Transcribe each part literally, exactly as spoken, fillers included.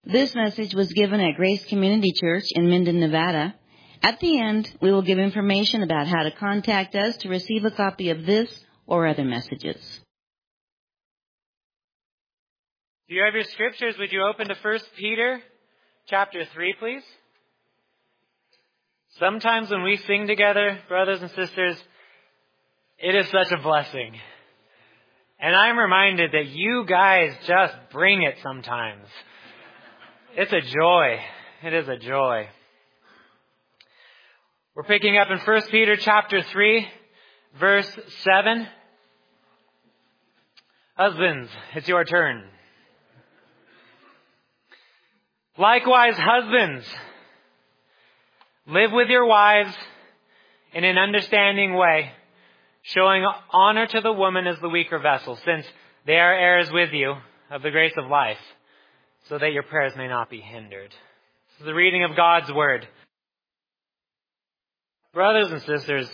This message was given at Grace Community Church in Minden, Nevada. At the end, we will give information about how to contact us to receive a copy of this or other messages. Do you have your scriptures? Would you open to First Peter chapter three, please? Sometimes when we sing together, brothers and sisters, it is such a blessing. And I'm reminded that you guys just bring it sometimes. It's a joy. It is a joy. We're picking up in First Peter chapter three, verse seven. Husbands, it's your turn. Likewise, husbands, live with your wives in an understanding way, showing honor to the woman as the weaker vessel, since they are heirs with you of the grace of life, so that your prayers may not be hindered. This is the reading of God's Word. Brothers and sisters,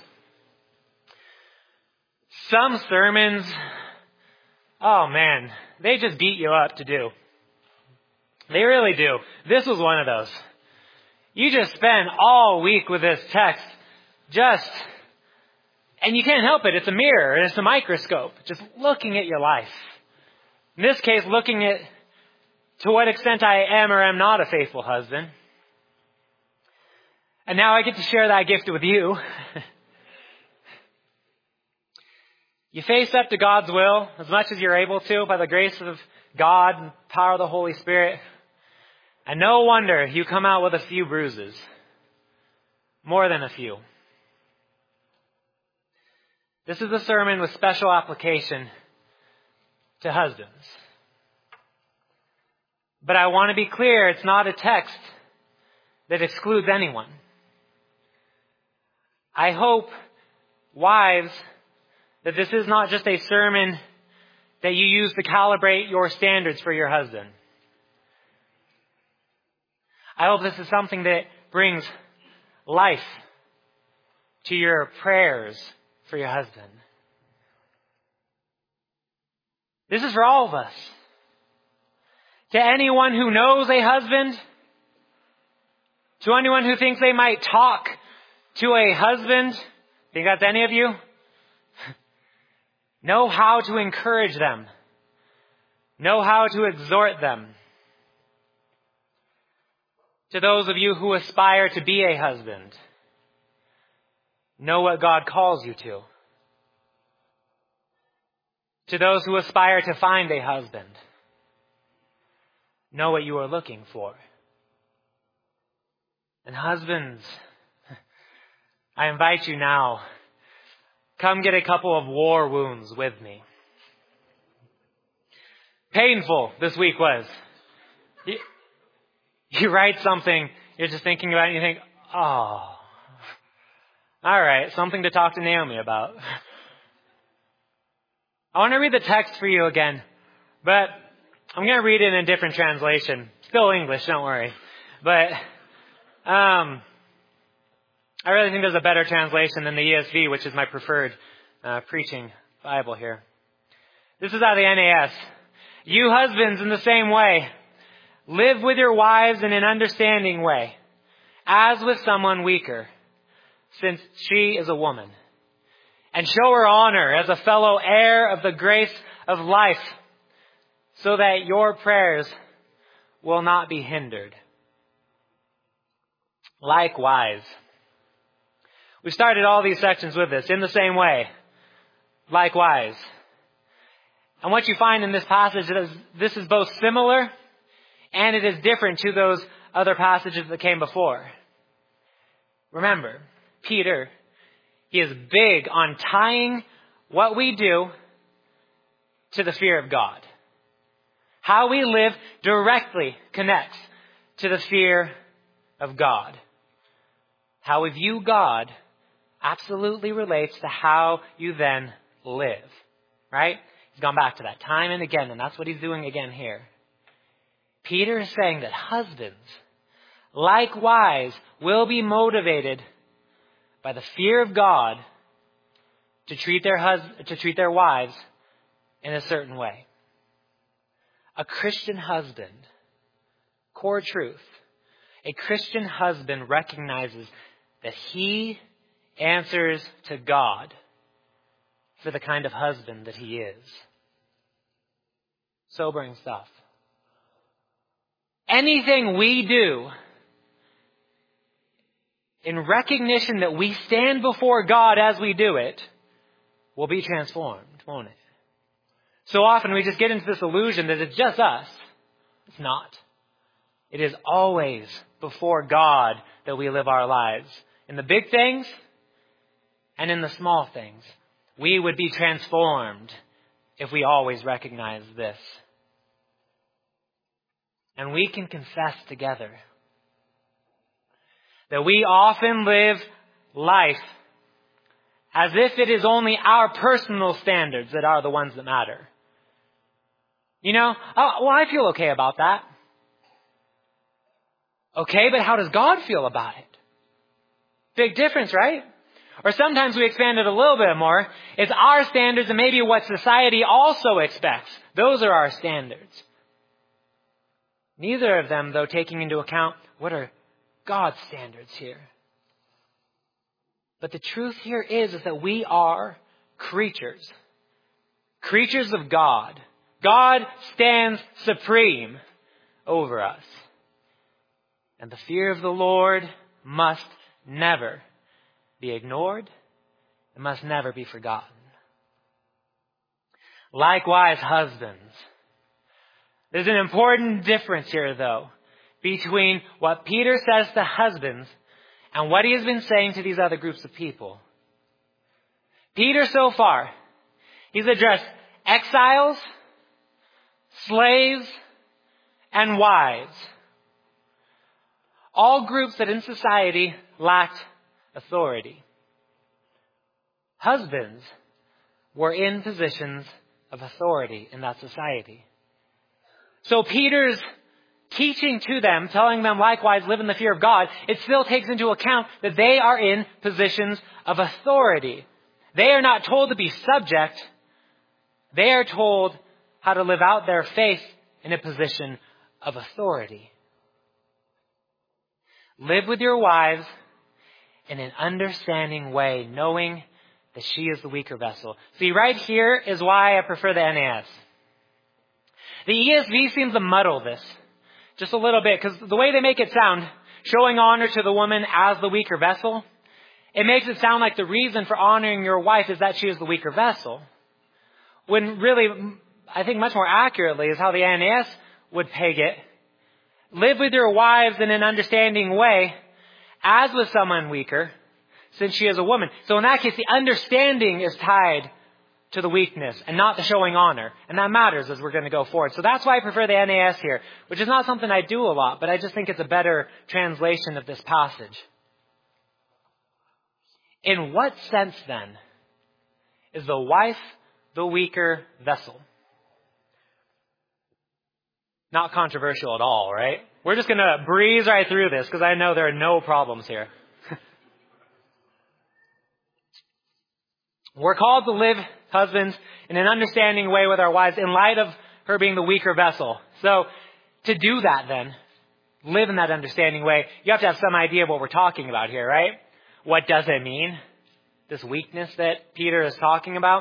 some sermons, oh man, they just beat you up to do. They really do. This was one of those. You just spend all week with this text, just, and you can't help it. It's a mirror, it's a microscope, just looking at your life. In this case, looking at to what extent I am or am not a faithful husband. And now I get to share that gift with you. You face up to God's will as much as you're able to by the grace of God and power of the Holy Spirit. And no wonder you come out with a few bruises. More than a few. This is a sermon with special application to husbands. But I want to be clear, it's not a text that excludes anyone. I hope, wives, that this is not just a sermon that you use to calibrate your standards for your husband. I hope this is something that brings life to your prayers for your husband. This is for all of us. To anyone who knows a husband, to anyone who thinks they might talk to a husband, think that's any of you? Know how to encourage them. Know how to exhort them. To those of you who aspire to be a husband, know what God calls you to. To those who aspire to find a husband, know what you are looking for. And husbands, I invite you now, come get a couple of war wounds with me. Painful this week was. You, you write something, you're just thinking about it, and you think, oh, all right, something to talk to Naomi about. I want to read the text for you again, but I'm going to read it in a different translation. Still English, don't worry. But um, I really think there's a better translation than the E S V, which is my preferred uh, preaching Bible here. This is out of the N A S. You husbands, in the same way, live with your wives in an understanding way, as with someone weaker, since she is a woman. And show her honor as a fellow heir of the grace of life, so that your prayers will not be hindered. Likewise. We started all these sections with this, in the same way. Likewise. And what you find in this passage is this is both similar and it is different to those other passages that came before. Remember, Peter, he is big on tying what we do to the fear of God. How we live directly connects to the fear of God. How we view God absolutely relates to how you then live. Right? He's gone back to that time and again, and that's what he's doing again here. Peter is saying that husbands, likewise, will be motivated by the fear of God to treat their hus- to treat their wives in a certain way. A Christian husband core truth. A Christian husband recognizes that he answers to God for the kind of husband that he is. Sobering stuff. Anything we do in recognition that we stand before God as we do it will be transformed, won't it? So often we just get into this illusion that it's just us. It's not. It is always before God that we live our lives. In the big things and in the small things. We would be transformed if we always recognize this. And we can confess together that we often live life as if it is only our personal standards that are the ones that matter. You know, oh, well, I feel okay about that. Okay, but how does God feel about it? Big difference, right? Or sometimes we expand it a little bit more. It's our standards and maybe what society also expects. Those are our standards. Neither of them, though, taking into account what are God's standards here. But the truth here is, is that we are creatures. Creatures of God. God stands supreme over us. And the fear of the Lord must never be ignored. It must never be forgotten. Likewise, husbands. There's an important difference here, though, between what Peter says to husbands and what he has been saying to these other groups of people. Peter, so far, he's addressed exiles, slaves, and wives. All groups that in society lacked authority. Husbands were in positions of authority in that society. So Peter's teaching to them, telling them likewise live in the fear of God, it still takes into account that they are in positions of authority. They are not told to be subject. They are told how to live out their faith in a position of authority. Live with your wives in an understanding way, knowing that she is the weaker vessel. See, right here is why I prefer the N A S. The E S V seems to muddle this just a little bit, because the way they make it sound, showing honor to the woman as the weaker vessel, it makes it sound like the reason for honoring your wife is that she is the weaker vessel. When really, I think much more accurately is how the N A S would peg it. Live with your wives in an understanding way, as with someone weaker, since she is a woman. So in that case, the understanding is tied to the weakness and not the showing honor. And that matters as we're going to go forward. So that's why I prefer the N A S here, which is not something I do a lot, but I just think it's a better translation of this passage. In what sense, then, is the wife the weaker vessel? Not controversial at all, right? We're just going to breeze right through this because I know there are no problems here. We're called to live, husbands, in an understanding way with our wives in light of her being the weaker vessel. So to do that then, live in that understanding way, you have to have some idea of what we're talking about here, right? What does it mean? This weakness that Peter is talking about?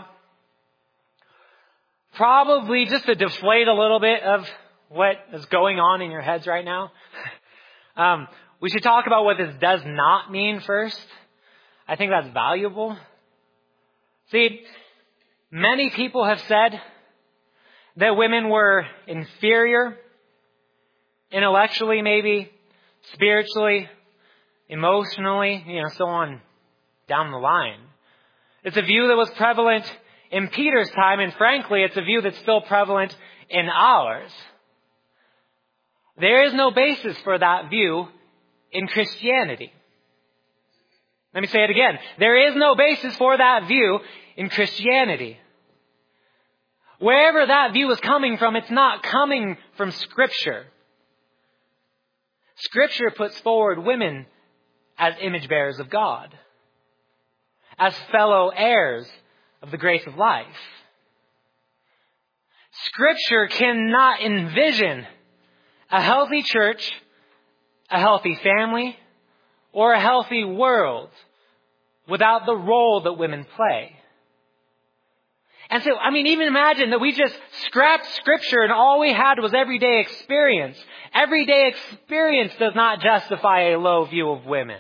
Probably just to deflate a little bit of what is going on in your heads right now. um, we should talk about what this does not mean first. I think that's valuable. See, many people have said that women were inferior, intellectually maybe, spiritually, emotionally, you know, so on down the line. It's a view that was prevalent in Peter's time, and frankly, it's a view that's still prevalent in ours. There is no basis for that view in Christianity. Let me say it again. There is no basis for that view in Christianity. Wherever that view is coming from, it's not coming from Scripture. Scripture puts forward women as image bearers of God, as fellow heirs of the grace of life. Scripture cannot envision a healthy church, a healthy family, or a healthy world without the role that women play. And so, I mean, even imagine that we just scrapped Scripture and all we had was everyday experience. Everyday experience does not justify a low view of women.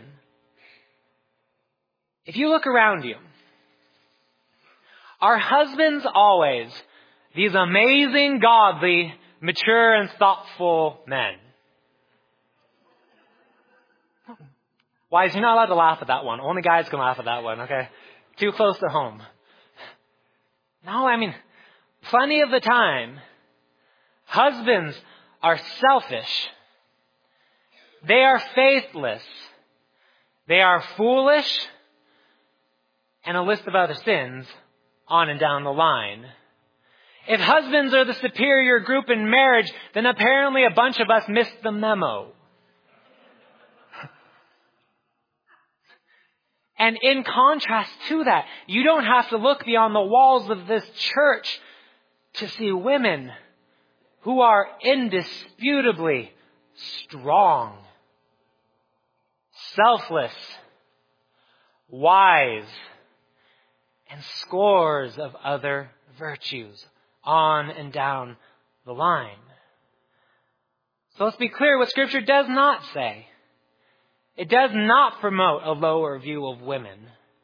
If you look around you, are husbands always these amazing, godly, mature, and thoughtful men? Wives, you're not allowed to laugh at that one. Only guys can laugh at that one, okay? Too close to home. No, I mean, plenty of the time, husbands are selfish. They are faithless. They are foolish. And a list of other sins on and down the line. If husbands are the superior group in marriage, then apparently a bunch of us missed the memo. And in contrast to that, you don't have to look beyond the walls of this church to see women who are indisputably strong, selfless, wise, and scores of other virtues on and down the line. So let's be clear what Scripture does not say. It does not promote a lower view of women.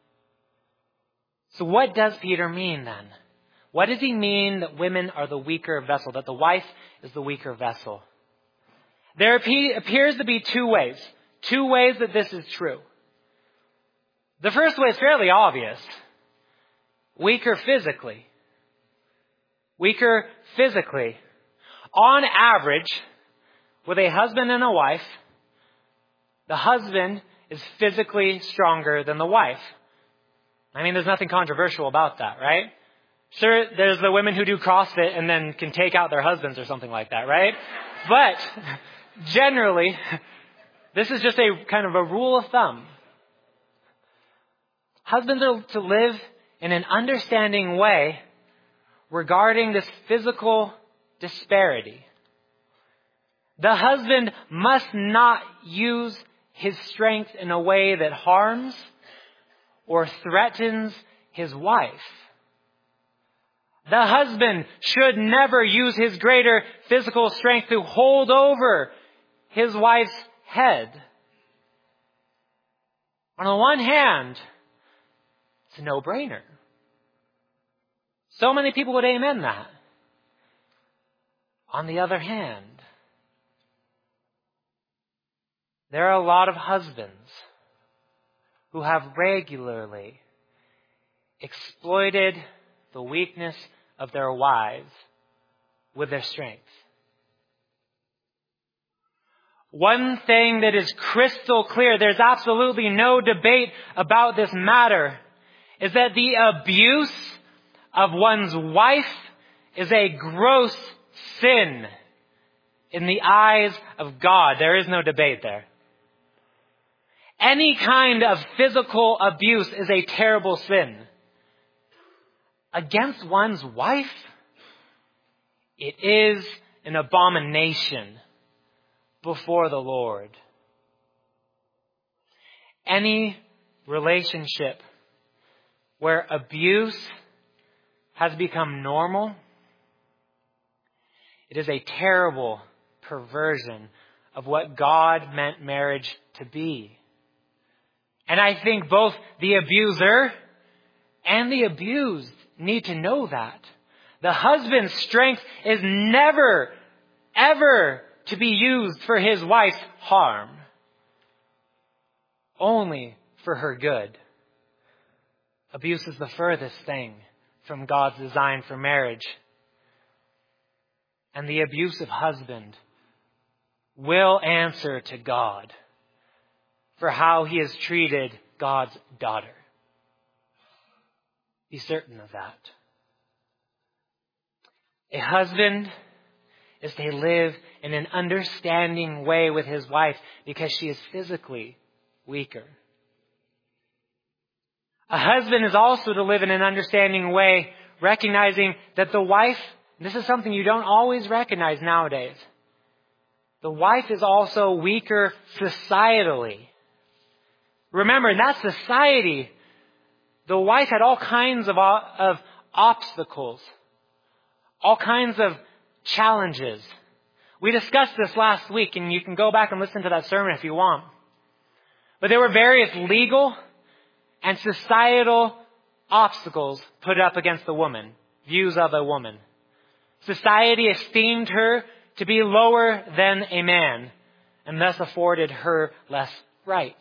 So what does Peter mean then? What does he mean that women are the weaker vessel, that the wife is the weaker vessel? There appears to be two ways. Two ways that this is true. The first way is fairly obvious. Weaker physically. Weaker physically. On average, with a husband and a wife, the husband is physically stronger than the wife. I mean, there's nothing controversial about that, right? Sure, there's the women who do CrossFit and then can take out their husbands or something like that, right? But generally, this is just a kind of a rule of thumb. Husbands are to live in an understanding way regarding this physical disparity. The husband must not use his strength in a way that harms or threatens his wife. The husband should never use his greater physical strength to hold over his wife's head. On the one hand, it's a no-brainer. So many people would amen that. On the other hand, there are a lot of husbands who have regularly exploited the weakness of their wives with their strength. One thing that is crystal clear, there's absolutely no debate about this matter, is that the abuse of one's wife is a gross sin in the eyes of God. There is no debate there. Any kind of physical abuse is a terrible sin. Against one's wife, it is an abomination before the Lord. Any relationship where abuse has become normal, it is a terrible perversion of what God meant marriage to be. And I think both the abuser and the abused need to know that. The husband's strength is never, ever to be used for his wife's harm. Only for her good. Abuse is the furthest thing from God's design for marriage. And the abusive husband will answer to God for how he has treated God's daughter. Be certain of that. A husband is to live in an understanding way with his wife because she is physically weaker. A husband is also to live in an understanding way, recognizing that the wife, this is something you don't always recognize nowadays, the wife is also weaker societally. Remember, in that society, the wife had all kinds of, of obstacles, all kinds of challenges. We discussed this last week, and you can go back and listen to that sermon if you want. But there were various legal and societal obstacles put up against the woman, views of a woman. Society esteemed her to be lower than a man, and thus afforded her less rights.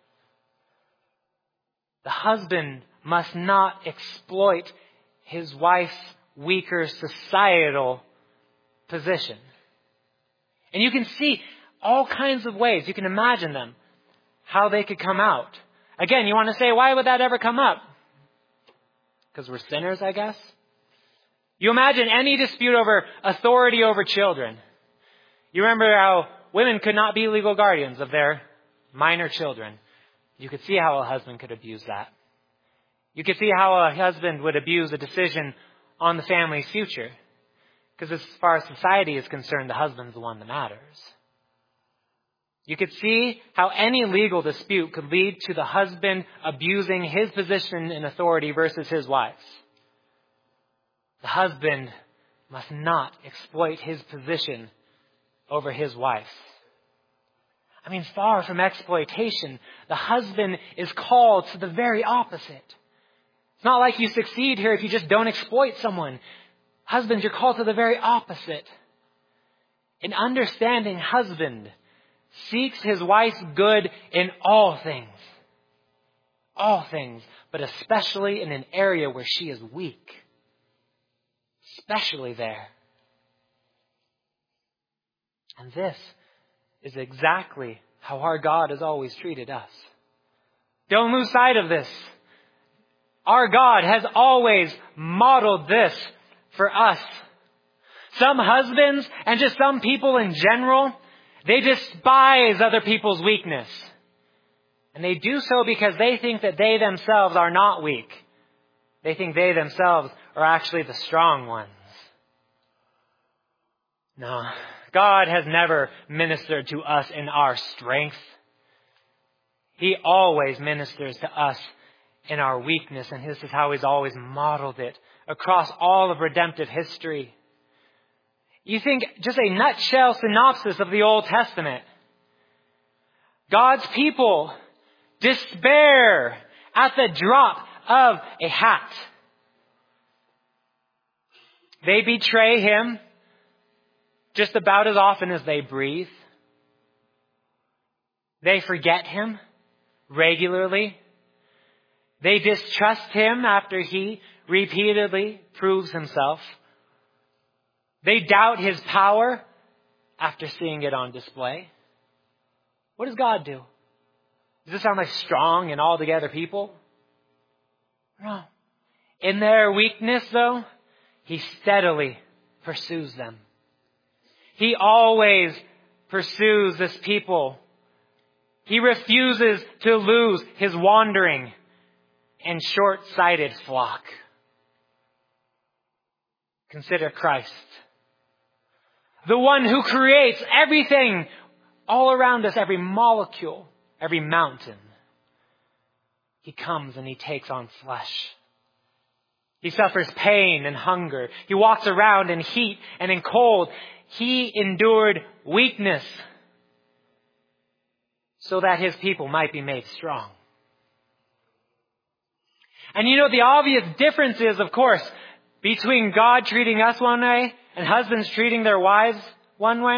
The husband must not exploit his wife's weaker societal position. And you can see all kinds of ways, you can imagine them, how they could come out. Again, you want to say, why would that ever come up? Because we're sinners, I guess. You imagine any dispute over authority over children. You remember how women could not be legal guardians of their minor children. You could see how a husband could abuse that. You could see how a husband would abuse a decision on the family's future. Because as far as society is concerned, the husband's the one that matters. You could see how any legal dispute could lead to the husband abusing his position in authority versus his wife's. The husband must not exploit his position over his wife. I mean, far from exploitation, the husband is called to the very opposite. It's not like you succeed here if you just don't exploit someone. Husbands, you're called to the very opposite. An understanding husband seeks his wife's good in all things. All things, but especially in an area where she is weak. Especially there. And this is exactly how our God has always treated us. Don't lose sight of this. Our God has always modeled this for us. Some husbands and just some people in general, they despise other people's weakness. And they do so because they think that they themselves are not weak. They think they themselves are actually the strong ones. No, God has never ministered to us in our strength. He always ministers to us in our weakness, and this is how He's always modeled it across all of redemptive history. You think just a nutshell synopsis of the Old Testament. God's people despair at the drop of a hat. They betray Him just about as often as they breathe. They forget Him regularly. They distrust Him after He repeatedly proves Himself. They doubt His power after seeing it on display. What does God do? Does this sound like strong and altogether people? No. In their weakness, though, He steadily pursues them. He always pursues this people. He refuses to lose His wandering and short-sighted flock. Consider Christ, the one who creates everything all around us, every molecule, every mountain. He comes and He takes on flesh. He suffers pain and hunger. He walks around in heat and in cold. He endured weakness so that His people might be made strong. And you know, the obvious difference is, of course, between God treating us one way and husbands treating their wives one way.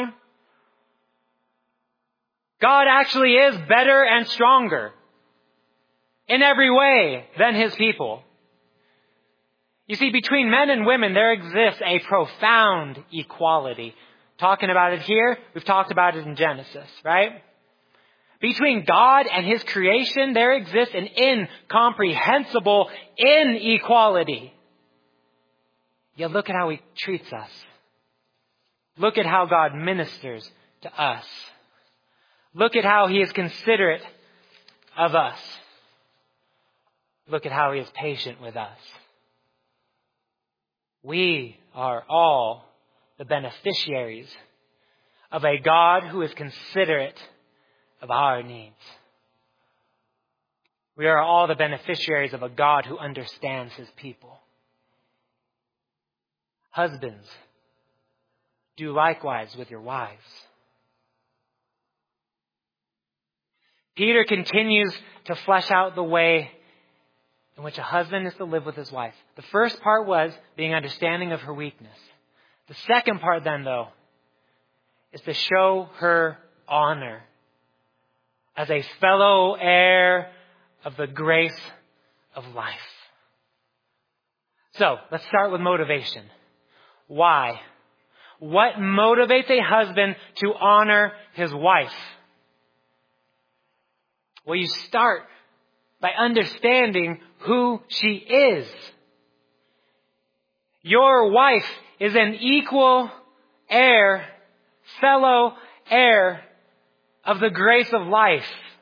God actually is better and stronger in every way than His people. You see, between men and women, there exists a profound equality. Talking about it here, we've talked about it in Genesis, right? Between God and His creation, there exists an incomprehensible inequality. Yet look at how He treats us. Look at how God ministers to us. Look at how He is considerate of us. Look at how He is patient with us. We are all the beneficiaries of a God who is considerate of our needs. We are all the beneficiaries of a God who understands his people. Husbands, do likewise with your wives. Peter continues to flesh out the way in which a husband is to live with his wife. The first part was being understanding of her weakness. The second part then, though, is to show her honor as a fellow heir of the grace of life. So, let's start with motivation. Why? What motivates a husband to honor his wife? Well, you start by understanding who she is. Your wife is an equal heir, fellow heir of the grace of life.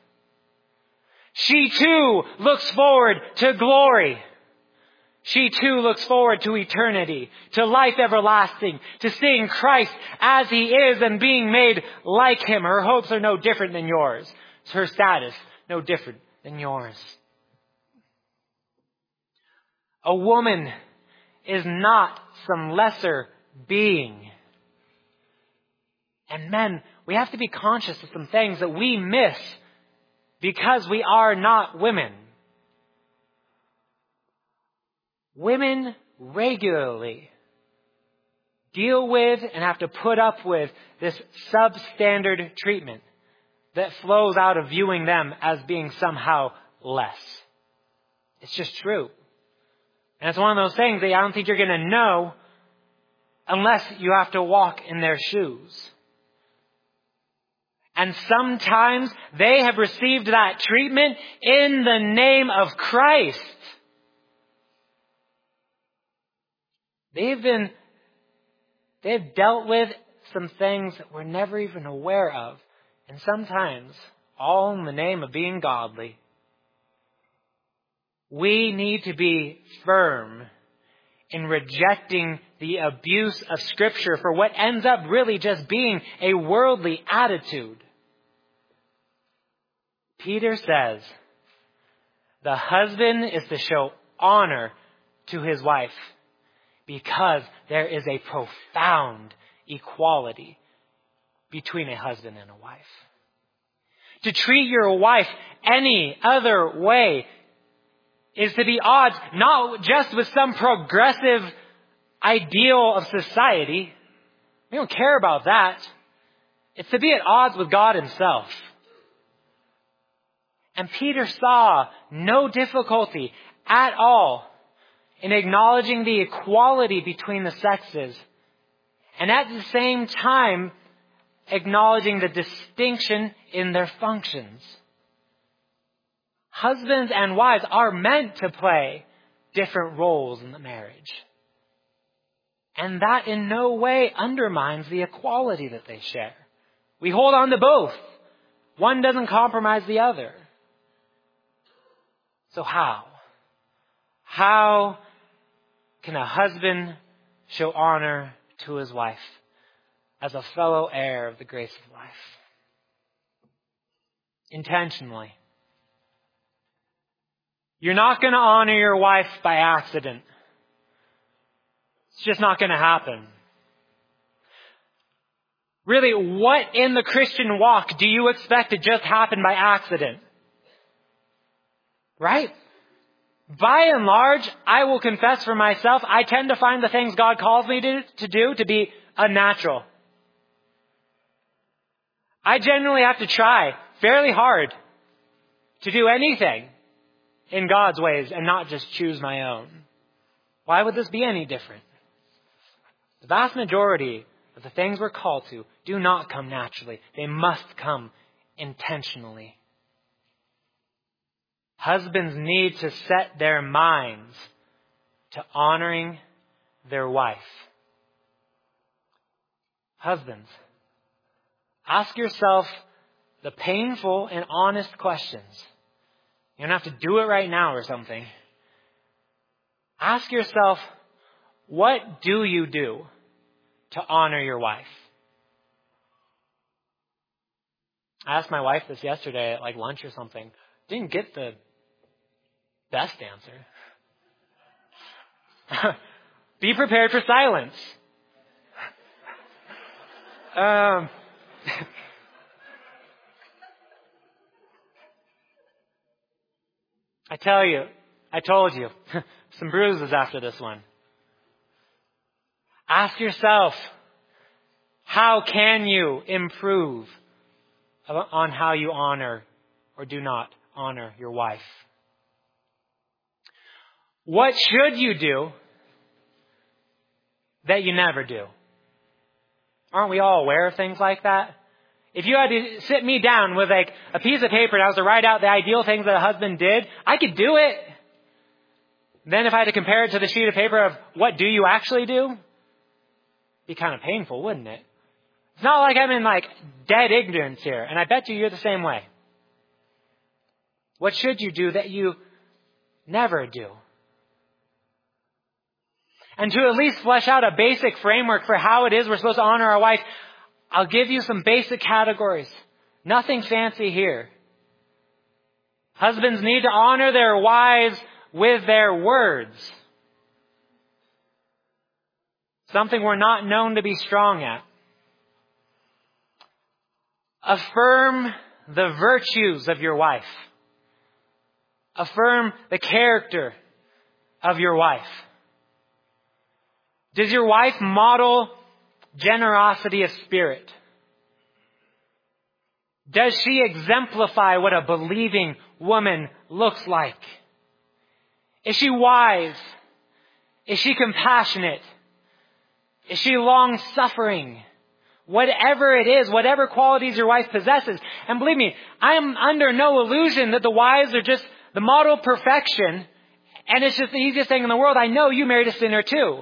She too looks forward to glory. She too looks forward to eternity, to life everlasting, to seeing Christ as he is and being made like him. Her hopes are no different than yours. Her status, no different than yours. A woman is not some lesser being. And men, we have to be conscious of some things that we miss because we are not women. Women regularly deal with and have to put up with this substandard treatment that flows out of viewing them as being somehow less. It's just true. And it's one of those things that I don't think you're going to know unless you have to walk in their shoes. And sometimes they have received that treatment in the name of Christ. They've been, they've dealt with some things that we're never even aware of. And sometimes, all in the name of being godly. We need to be firm in rejecting the abuse of Scripture for what ends up really just being a worldly attitude. Peter says, the husband is to show honor to his wife because there is a profound equality between a husband and a wife. To treat your wife any other way is to be at odds not just with some progressive ideal of society. We don't care about that. It's to be at odds with God himself. And Peter saw no difficulty at all in acknowledging the equality between the sexes, and at the same time acknowledging the distinction in their functions. Husbands and wives are meant to play different roles in the marriage. And that in no way undermines the equality that they share. We hold on to both. One doesn't compromise the other. So how? How can a husband show honor to his wife as a fellow heir of the grace of life? Intentionally. You're not going to honor your wife by accident. It's just not going to happen. Really, what in the Christian walk do you expect to just happen by accident? Right? By and large, I will confess for myself, I tend to find the things God calls me to, to do to be unnatural. I generally have to try fairly hard to do anything in God's ways and not just choose my own. Why would this be any different? The vast majority of the things we're called to do not come naturally. They must come intentionally. Husbands need to set their minds to honoring their wife. Husbands, ask yourself the painful and honest questions. You don't have to do it right now or something. Ask yourself, what do you do to honor your wife? I asked my wife this yesterday at like lunch or something. Didn't get the best answer. Be prepared for silence. Um, I tell you, I told you, some bruises after this one. Ask yourself, how can you improve on how you honor or do not honor your wife? What should you do that you never do? Aren't we all aware of things like that? If you had to sit me down with like a piece of paper and I was to write out the ideal things that a husband did, I could do it. Then if I had to compare it to the sheet of paper of what do you actually do, it'd be kind of painful, wouldn't it? It's not like I'm in like dead ignorance here, and I bet you you're the same way. What should you do that you never do? And to at least flesh out a basic framework for how it is we're supposed to honor our wife, I'll give you some basic categories. Nothing fancy here. Husbands need to honor their wives with their words. Something we're not known to be strong at. Affirm the virtues of your wife. Affirm the character of your wife. Does your wife model generosity of spirit? Does she exemplify what a believing woman looks like? Is she wise? Is she compassionate? Is she long-suffering? Whatever it is, whatever qualities your wife possesses. And believe me, I am under no illusion that the wives are just the model of perfection and it's just the easiest thing in the world. I know you married a sinner too.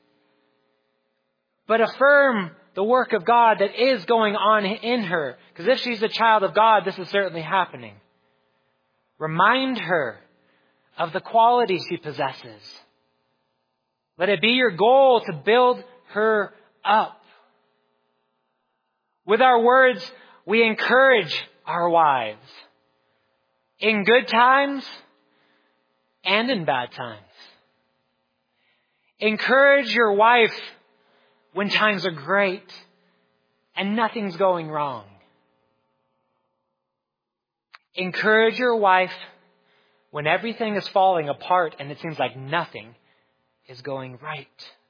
But affirm the work of God that is going on in her. Because if she's a child of God, this is certainly happening. Remind her of the qualities she possesses. Let it be your goal to build her up. With our words, we encourage our wives. In good times and in bad times. Encourage your wife when times are great and nothing's going wrong. Encourage your wife when everything is falling apart and it seems like nothing is going right.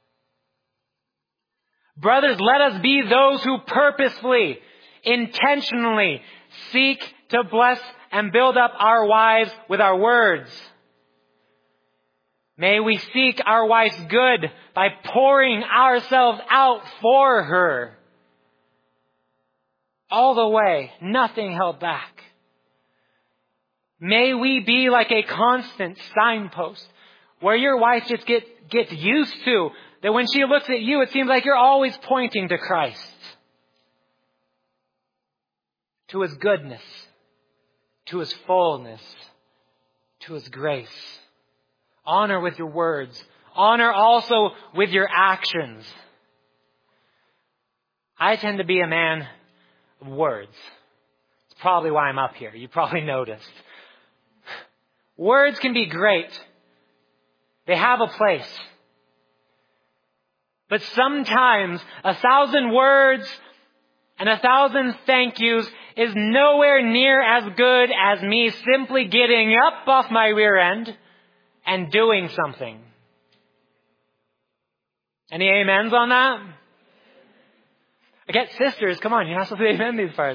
Brothers, let us be those who purposefully, intentionally seek to bless and build up our wives with our words. May we seek our wife's good by pouring ourselves out for her. All the way, nothing held back. May we be like a constant signpost where your wife just get, gets used to that when she looks at you, it seems like you're always pointing to Christ. To His goodness. To His fullness. To His grace. Honor with your words. Honor also with your actions. I tend to be a man of words. It's probably why I'm up here. You probably noticed. Words can be great. They have a place. But sometimes a thousand words and a thousand thank yous is nowhere near as good as me simply getting up off my rear end and doing something. Any amens on that? I get sisters, come on, you're not supposed to amen these parts.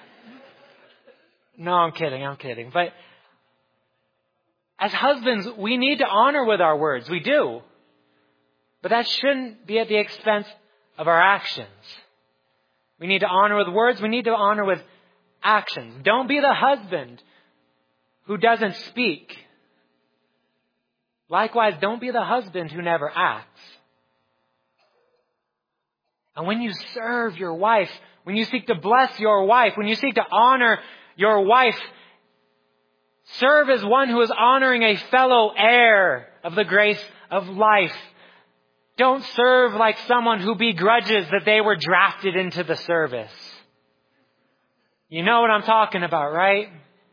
No, I'm kidding, I'm kidding. But as husbands, we need to honor with our words. We do. But that shouldn't be at the expense of our actions. We need to honor with words. We need to honor with actions. Don't be the husband who doesn't speak. Likewise, don't be the husband who never acts. And when you serve your wife, when you seek to bless your wife, when you seek to honor your wife, serve as one who is honoring a fellow heir of the grace of life. Don't serve like someone who begrudges that they were drafted into the service. You know what I'm talking about, right?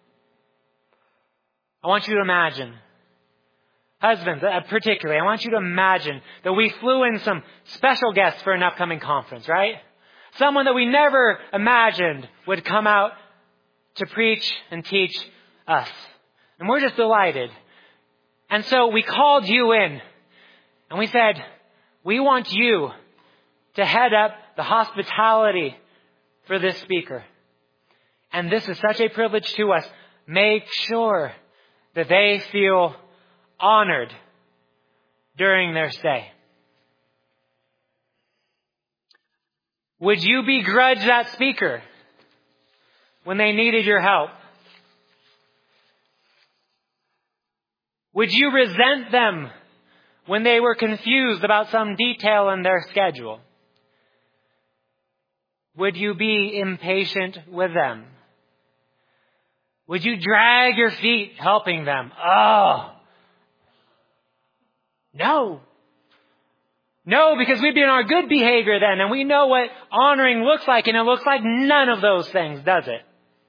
I want you to imagine, husbands particularly, I want you to imagine that we flew in some special guests for an upcoming conference, right? Someone that we never imagined would come out to preach and teach us. And we're just delighted. And so we called you in and we said, we want you to head up the hospitality for this speaker. And this is such a privilege to us. Make sure that they feel honored during their stay. Would you begrudge that speaker when they needed your help? Would you resent them when they were confused about some detail in their schedule? Would you be impatient with them? Would you drag your feet helping them? Oh, no. No, because we'd be in our good behavior then, and we know what honoring looks like, and it looks like none of those things, does it?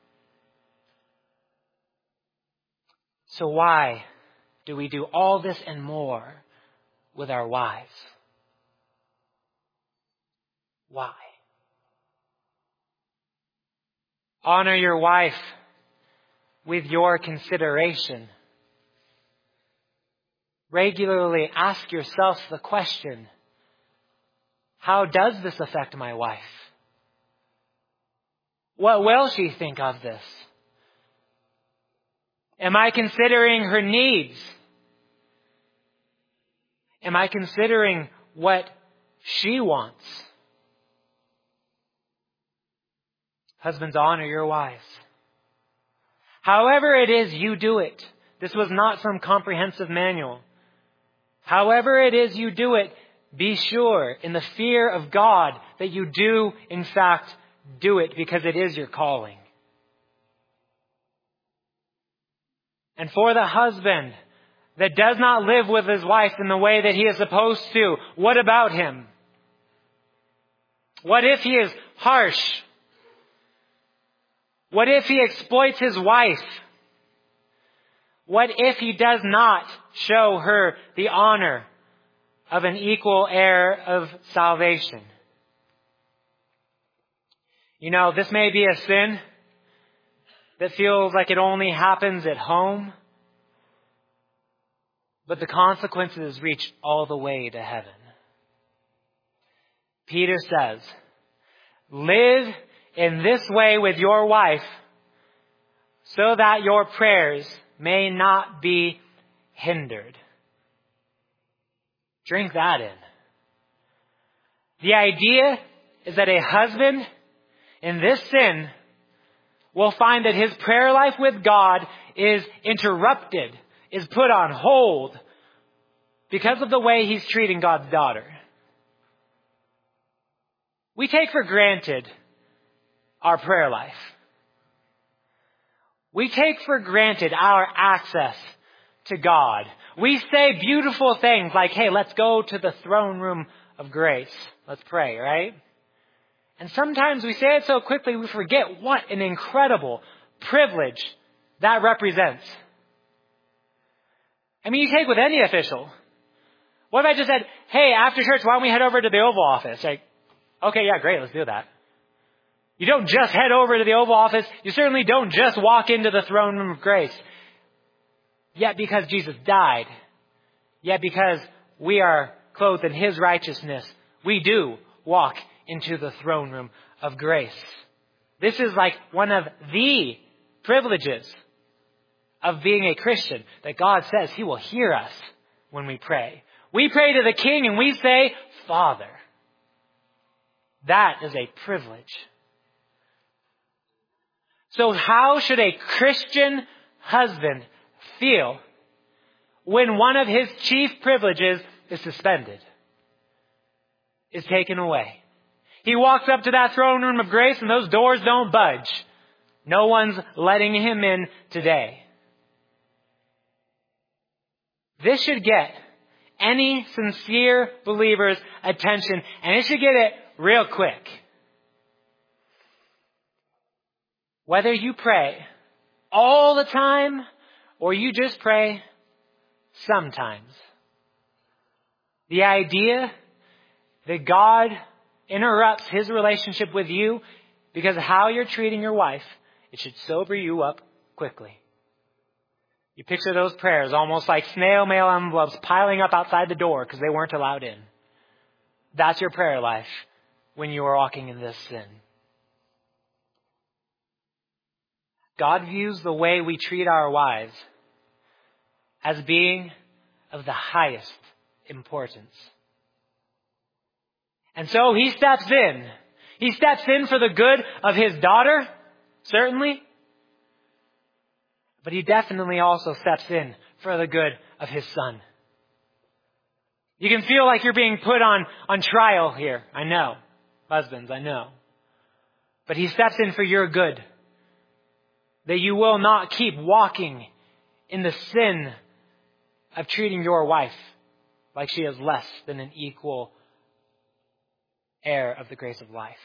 So why do we do all this and more with our wives? Why? Honor your wife with your consideration. Regularly ask yourself the question, how does this affect my wife? What will she think of this? Am I considering her needs? Am I considering what she wants? Husbands, honor your wives. However it is you do it. This was not some comprehensive manual. However it is you do it, be sure in the fear of God that you do, in fact, do it because it is your calling. And for the husband that does not live with his wife in the way that he is supposed to, what about him? What if he is harsh? What if he exploits his wife? What if he does not show her the honor of an equal heir of salvation? You know, this may be a sin that feels like it only happens at home, but the consequences reach all the way to heaven. Peter says, live in this way with your wife so that your prayers may not be hindered. Drink that in. The idea is that a husband in this sin will find that his prayer life with God is interrupted, is put on hold because of the way he's treating God's daughter. We take for granted our prayer life. We take for granted our access to God. We say beautiful things like, hey, let's go to the throne room of grace. Let's pray, right? And sometimes we say it so quickly we forget what an incredible privilege that represents. I mean, you take with any official. What if I just said, hey, after church, why don't we head over to the Oval Office? Like, okay, yeah, great, let's do that. You don't just head over to the Oval Office. You certainly don't just walk into the throne room of grace. Yet because Jesus died, yet because we are clothed in His righteousness, we do walk into the throne room of grace. This is like one of the privileges of being a Christian, that God says He will hear us when we pray. We pray to the King and we say, Father. That is a privilege. So how should a Christian husband feel when one of his chief privileges is suspended, is taken away? He walks up to that throne room of grace and those doors don't budge. No one's letting him in today. This should get any sincere believer's attention, and it should get it real quick. Whether you pray all the time or you just pray sometimes, the idea that God interrupts his relationship with you because of how you're treating your wife, it should sober you up quickly. You picture those prayers almost like snail mail envelopes piling up outside the door because they weren't allowed in. That's your prayer life when you are walking in this sin. God views the way we treat our wives as being of the highest importance. And so he steps in. He steps in for the good of his daughter, certainly. But he definitely also steps in for the good of his son. You can feel like you're being put on, on trial here. I know. Husbands, I know. But he steps in for your good. That you will not keep walking in the sin of treating your wife like she is less than an equal heir of the grace of life.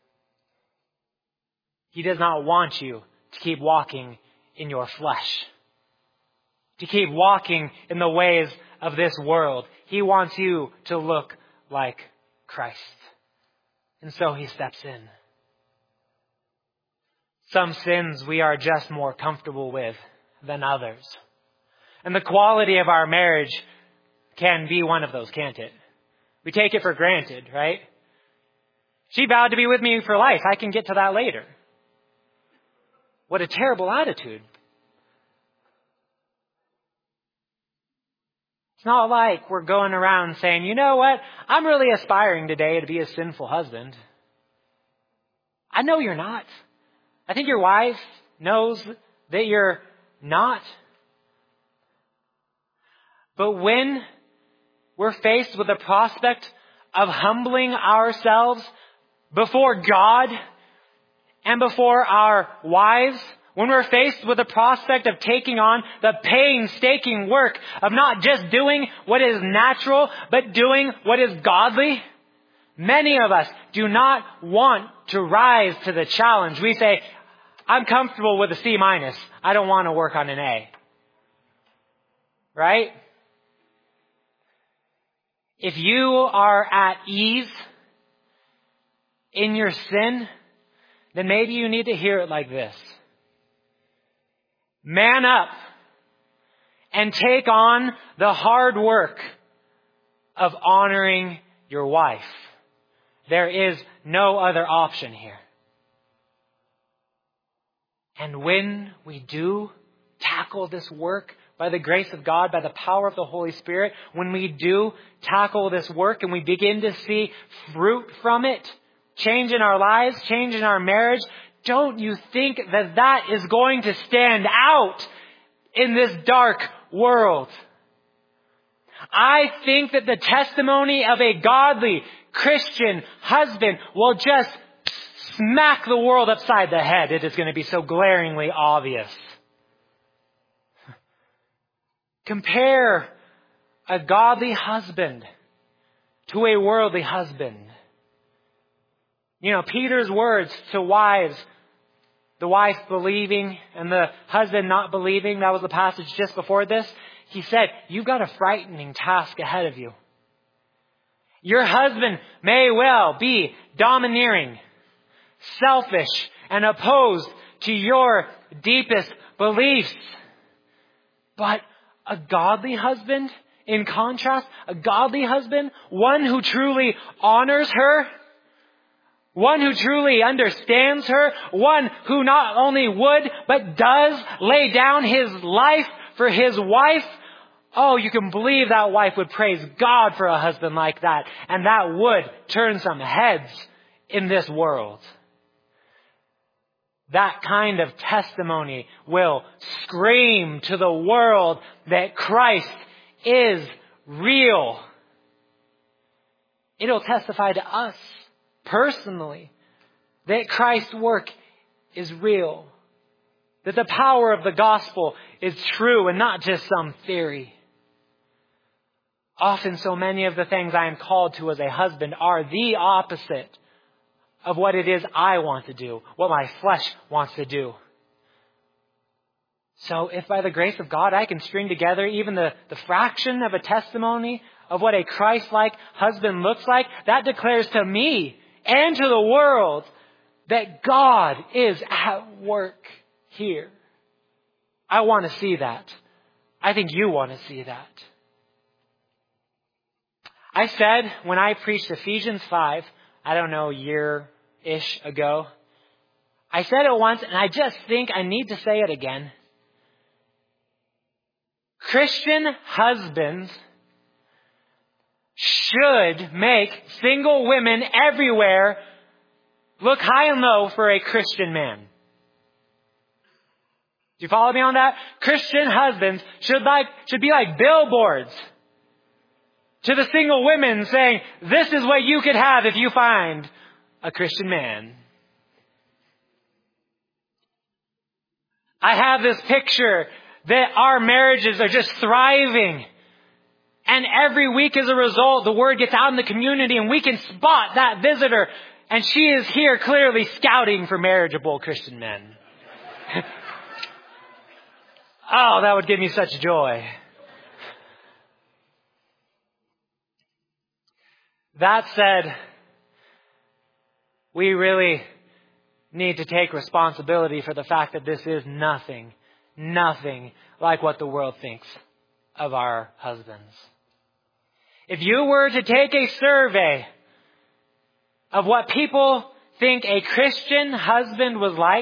He does not want you to keep walking in your flesh, to keep walking in the ways of this world. He wants you to look like Christ. And so he steps in. Some sins we are just more comfortable with than others. And the quality of our marriage can be one of those, can't it? We take it for granted, right? She vowed to be with me for life. I can get to that later. What a terrible attitude. It's not like we're going around saying, you know what? I'm really aspiring today to be a sinful husband. I know you're not. I think your wife knows that you're not. But when we're faced with the prospect of humbling ourselves before God and before our wives, when we're faced with the prospect of taking on the painstaking work of not just doing what is natural, but doing what is godly, many of us do not want to rise to the challenge. We say, I'm comfortable with a C minus. I don't want to work on an A. Right? If you are at ease in your sin, then maybe you need to hear it like this. Man up and take on the hard work of honoring your wife. There is no other option here. And when we do tackle this work by the grace of God, by the power of the Holy Spirit, when we do tackle this work and we begin to see fruit from it, change in our lives, change in our marriage, don't you think that that is going to stand out in this dark world? I think that the testimony of a godly Christian husband will just smack the world upside the head. It is going to be so glaringly obvious. Compare a godly husband to a worldly husband. You know, Peter's words to wives, the wife believing and the husband not believing, that was the passage just before this. He said, you've got a frightening task ahead of you. Your husband may well be domineering, selfish, and opposed to your deepest beliefs. But a godly husband, in contrast, a godly husband, one who truly honors her, one who truly understands her, one who not only would, but does lay down his life for his wife. Oh, you can believe that wife would praise God for a husband like that. And that would turn some heads in this world. That kind of testimony will scream to the world that Christ is real. It'll testify to us personally that Christ's work is real. That the power of the gospel is true and not just some theory. Often so many of the things I am called to as a husband are the opposite of what it is I want to do, what my flesh wants to do. So if by the grace of God I can string together even the, the fraction of a testimony of what a Christ-like husband looks like, that declares to me and to the world that God is at work here. I want to see that. I think you want to see that. I said when I preached Ephesians five, I don't know, a year-ish ago, I said it once and I just think I need to say it again. Christian husbands should make single women everywhere look high and low for a Christian man. Do you follow me on that? Christian husbands should like should be like billboards to the single women saying, this is what you could have if you find a Christian man. I have this picture that our marriages are just thriving. And every week as a result, the word gets out in the community and we can spot that visitor. And she is here clearly scouting for marriageable Christian men. Oh, that would give me such joy. That said, we really need to take responsibility for the fact that this is nothing, nothing like what the world thinks of our husbands. If you were to take a survey of what people think a Christian husband was like,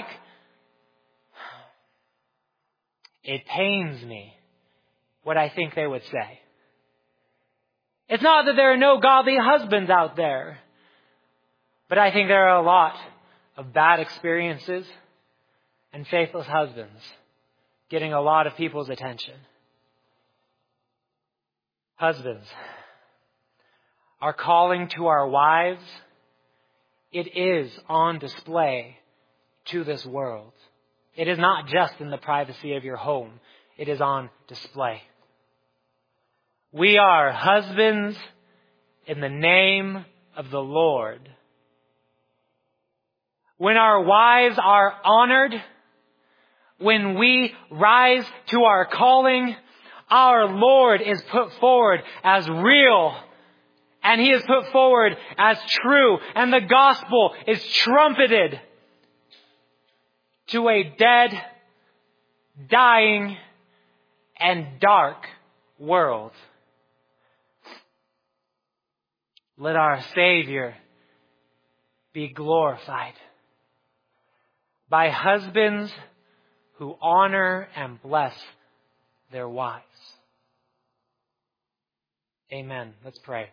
it pains me what I think they would say. It's not that there are no godly husbands out there, but I think there are a lot of bad experiences and faithless husbands getting a lot of people's attention. Husbands, our calling to our wives, it is on display to this world. It is not just in the privacy of your home. It is on display. We are husbands in the name of the Lord. When our wives are honored, when we rise to our calling, our Lord is put forward as real, and He is put forward as true, and the gospel is trumpeted to a dead, dying, and dark world. Let our Savior be glorified by husbands who honor and bless their wives. Amen. Let's pray.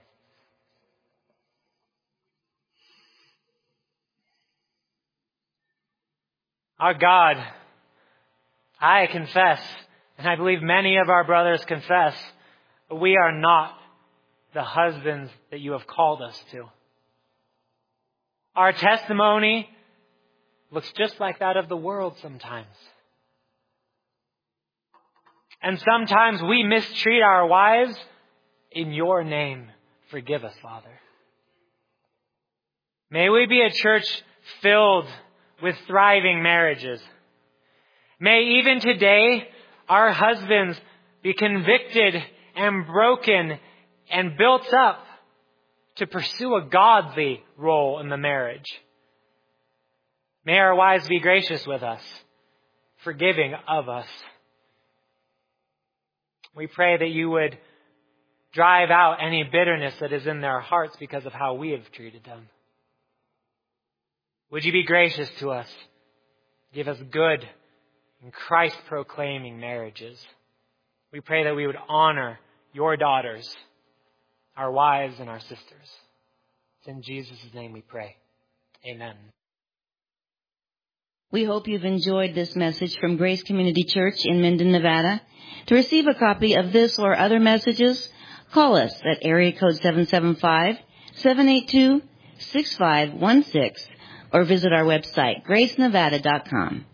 Our God, I confess, and I believe many of our brothers confess, we are not the husbands that you have called us to. Our testimony looks just like that of the world sometimes. And sometimes we mistreat our wives. In your name, forgive us, Father. May we be a church filled with thriving marriages. May even today our husbands be convicted and broken and built up to pursue a godly role in the marriage. May our wives be gracious with us, forgiving of us. We pray that you would drive out any bitterness that is in their hearts because of how we have treated them. Would you be gracious to us? Give us good and Christ-proclaiming marriages. We pray that we would honor your daughters, our wives, and our sisters. It's in Jesus' name we pray. Amen. We hope you've enjoyed this message from Grace Community Church in Minden, Nevada. To receive a copy of this or other messages, call us at area code seven seven five, seven eight two, six five one six or visit our website, grace nevada dot com.